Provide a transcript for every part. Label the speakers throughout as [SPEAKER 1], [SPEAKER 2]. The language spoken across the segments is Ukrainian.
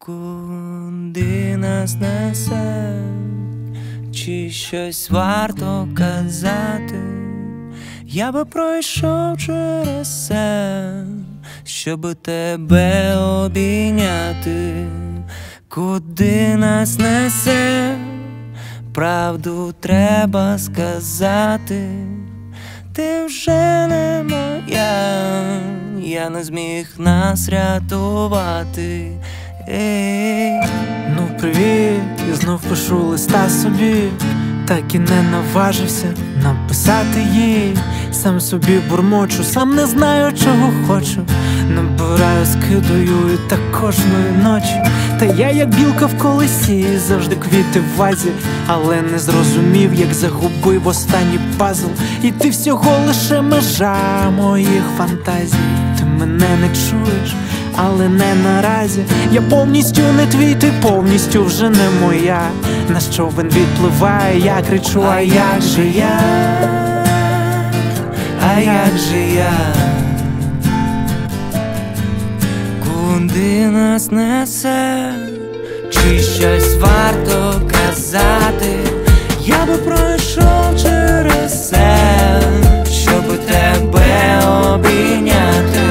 [SPEAKER 1] Куди нас несе, чи щось варто казати? Я би пройшов через все, щоб тебе обійняти. Куди нас несе, правду треба сказати. Ти вже не моя, я не зміг нас рятувати.
[SPEAKER 2] Ну привіт, я знов пишу листа собі, так і не наважився написати їй. Сам собі бурмочу, сам не знаю, чого хочу. Набираю, скидаю і так кожної ночі. Та я як білка в колесі, завжди квіти в вазі. Але не зрозумів, як загубив останній пазл. І ти всього лише межа моїх фантазій. Ти мене не чуєш, але не наразі. Я повністю не твій, ти повністю вже не моя. На човен відпливає, я кричу, а як же я?
[SPEAKER 1] А як же я? Куди нас несе, чи щось варто казати? Я би пройшов через все, щоб тебе обійняти.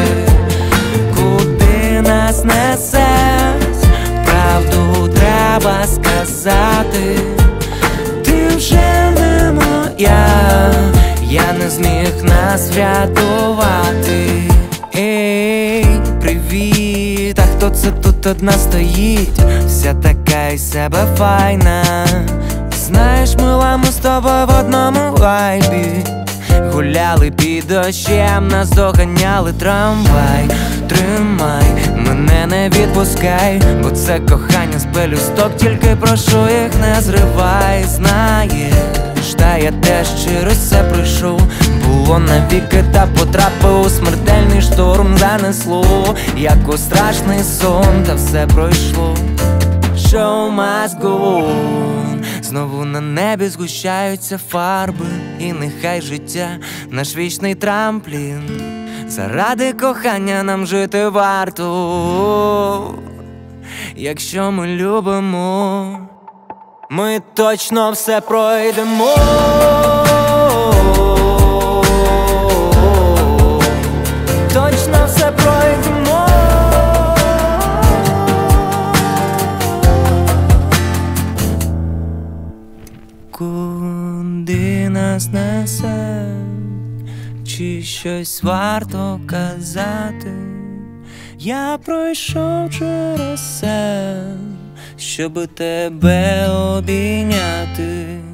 [SPEAKER 1] Куди нас несе, правду треба сказати. Ти вже не моя, я не зміг нас врятувати. Ей, привіт, а хто це тут одна стоїть? Вся така із себе файна. Знаєш, мила, ми з тобою в одному вайбі. Гуляли під дощем, нас доганяли трамвай. Тримай, мене не відпускай, бо це кохання з пелюсток, тільки прошу їх не зривай. Знаєш, та я теж через це пройшов. Було навіки, та потрапив у смертельний шторм. Занесло, як у страшний сон, та все пройшло. Show must go on. Знову на небі згущаються фарби, і нехай життя наш вічний трамплін. Заради кохання нам жити варто. Якщо ми любимо, ми точно все пройдемо. Точно все пройдемо. Куди нас несе, чи щось варто казати? Я пройшов через все, щоб тебе обійняти.